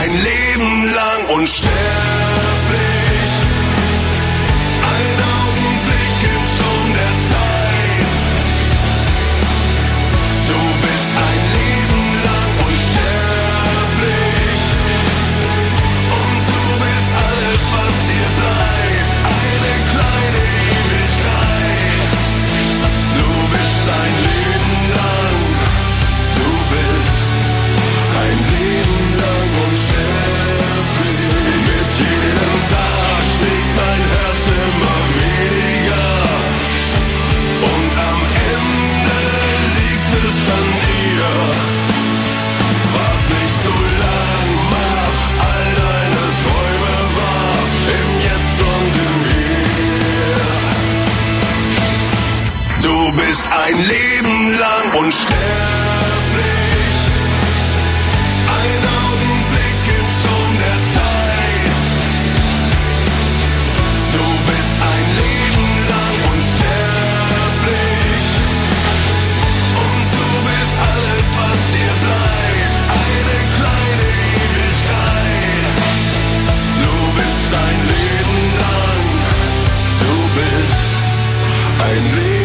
ein Leben lang unsterblich. Ein Augenblick im Sturm der Zeit. Du bist ein Leben lang unsterblich. Und du bist alles, was dir bleibt. Eine kleine Ewigkeit. Du bist ein Leben lang. Du bist ein Leben lang unsterblich. Mit jedem Tag schlägt dein Herz immer weniger. Und am Ende liegt es an dir. Wart nicht so lang, mach all deine Träume wahr. Im Jetzt und im Hier. Du bist ein Leben lang unsterblich. Ein Augenblick im Sturm der Zeit. Du bist ein Leben lang unsterblich. Und du bist alles, was dir bleibt. Eine kleine Ewigkeit. Du bist ein Leben lang. Du bist ein Leben lang.